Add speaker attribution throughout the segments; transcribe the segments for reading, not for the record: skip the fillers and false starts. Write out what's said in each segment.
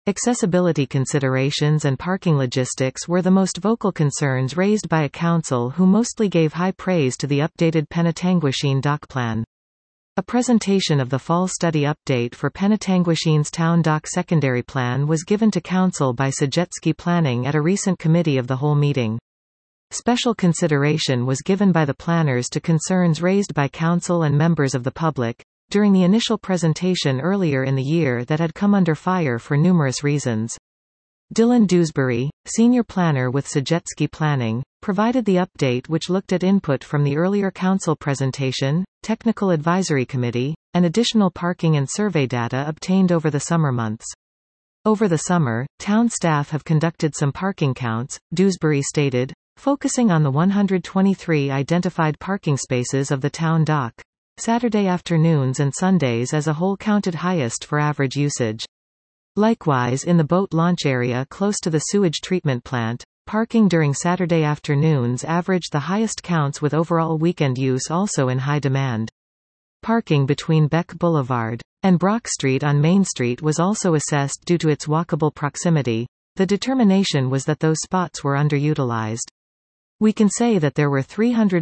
Speaker 1: Accessibility considerations and parking logistics were the most vocal concerns raised by a council who mostly gave high praise to the updated Penetanguishene dock plan. A presentation of the fall study update for Penetanguishene's town dock secondary plan was given to council by Sajetski Planning at a recent committee of the whole meeting. Special consideration was given by the planners to concerns raised by council and members of the public during the initial presentation earlier in the year that had come under fire for numerous reasons. Dylan Dewsbury, senior planner with Sajetski Planning, provided the update which looked at input from the earlier council presentation, technical advisory committee, and additional parking and survey data obtained over the summer months. Over the summer, town staff have conducted some parking counts, Dewsbury stated, focusing on the 123 identified parking spaces of the town dock. Saturday afternoons and Sundays as a whole counted highest for average usage. Likewise in the boat launch area close to the sewage treatment plant, parking during Saturday afternoons averaged the highest counts with overall weekend use also in high demand. Parking between Beck Boulevard and Brock Street on Main Street was also assessed due to its walkable proximity. The determination was that those spots were underutilized. We can say that there were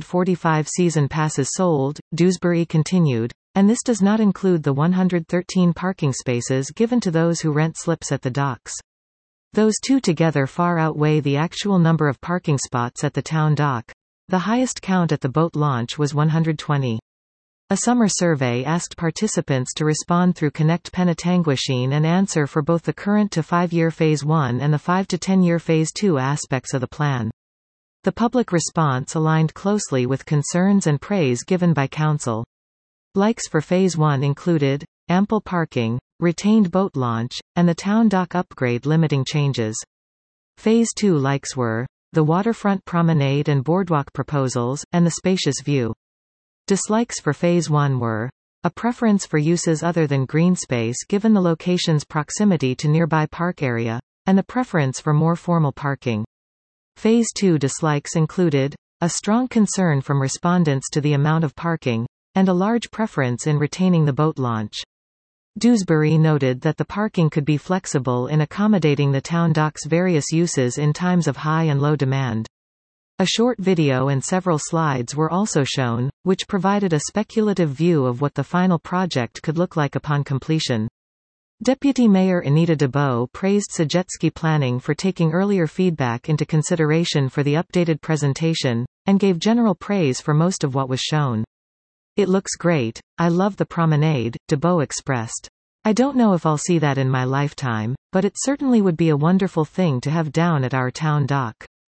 Speaker 1: 345 season passes sold, Dewsbury continued, and this does not include the 113 parking spaces given to those who rent slips at the docks. Those two together far outweigh the actual number of parking spots at the town dock. The highest count at the boat launch was 120. A summer survey asked participants to respond through Connect Penetanguishene and answer for both the current to 5-year Phase 1 and the 5 to 10-year Phase 2 aspects of the plan. The public response aligned closely with concerns and praise given by council. Likes for Phase 1 included ample parking, retained boat launch, and the town dock upgrade limiting changes. Phase 2 likes were the waterfront promenade and boardwalk proposals, and the spacious view. Dislikes for Phase 1 were a preference for uses other than green space given the location's proximity to nearby park area, and the preference for more formal parking. Phase 2 dislikes included a strong concern from respondents to the amount of parking, and a large preference in retaining the boat launch. Dewsbury noted that the parking could be flexible in accommodating the town dock's various uses in times of high and low demand. A short video and several slides were also shown, which provided a speculative view of what the final project could look like upon completion. Deputy Mayor Anita DeBow praised Sajetski Planning for taking earlier feedback into consideration for the updated presentation, and gave general praise for most of what was shown. It looks great, I love the promenade, DeBow expressed. I don't know if I'll see that in my lifetime, but it certainly would be a wonderful thing to have down at our town dock.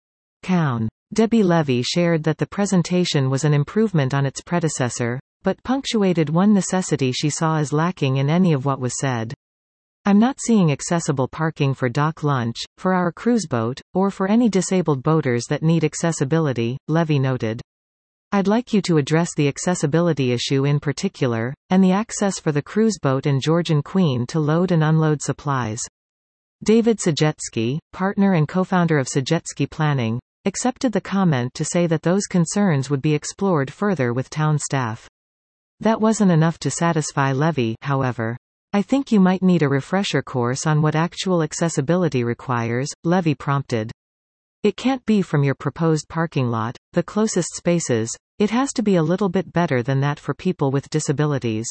Speaker 1: Cown. Debbie Levy shared that the presentation was an improvement on its predecessor, but punctuated one necessity she saw as lacking in any of what was said. I'm not seeing accessible parking for dock lunch, for our cruise boat, or for any disabled boaters that need accessibility, Levy noted. I'd like you to address the accessibility issue in particular, and the access for the cruise boat and Georgian Queen to load and unload supplies. David Sajetski, partner and co-founder of Sajetski Planning, accepted the comment to say that those concerns would be explored further with town staff. That wasn't enough to satisfy Levy, however. I think you might need a refresher course on what actual accessibility requires, Levy prompted. It can't be from your proposed parking lot, the closest spaces, it has to be a little bit better than that for people with disabilities.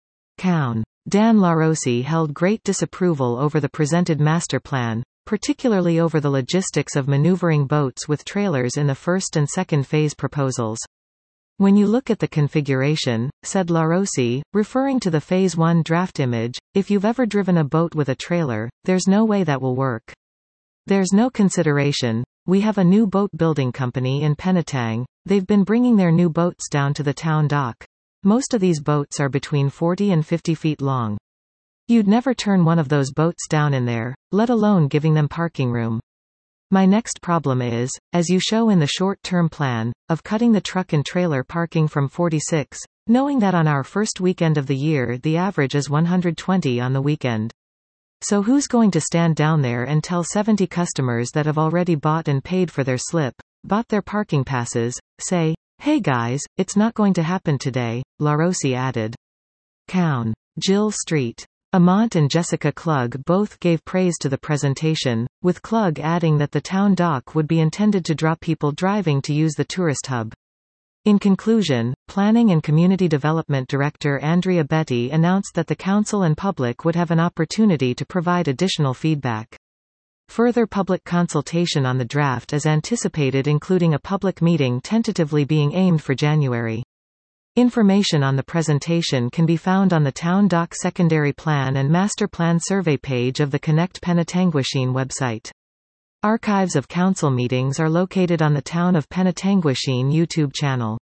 Speaker 1: Cown. Dan LaRossi held great disapproval over the presented master plan, particularly over the logistics of maneuvering boats with trailers in the first and second phase proposals. When you look at the configuration, said LaRossi, referring to the Phase 1 draft image, if you've ever driven a boat with a trailer, there's no way that will work. There's no consideration. We have a new boat building company in Penetang. They've been bringing their new boats down to the town dock. Most of these boats are between 40 and 50 feet long. You'd never turn one of those boats down in there, let alone giving them parking room. My next problem is, as you show in the short-term plan, of cutting the truck and trailer parking from 46, knowing that on our first weekend of the year the average is 120 on the weekend. So who's going to stand down there and tell 70 customers that have already bought and paid for their slip, bought their parking passes, say, hey guys, it's not going to happen today, LaRossi added. Cown. Jill Street. Amont and Jessica Klug both gave praise to the presentation, with Klug adding that the town dock would be intended to draw people driving to use the tourist hub. In conclusion, Planning and Community Development Director Andrea Betty announced that the council and public would have an opportunity to provide additional feedback. Further public consultation on the draft is anticipated, including a public meeting tentatively being aimed for January. Information on the presentation can be found on the Town Dock Secondary Plan and Master Plan Survey page of the Connect Penetanguishene website. Archives of council meetings are located on the Town of Penetanguishene YouTube channel.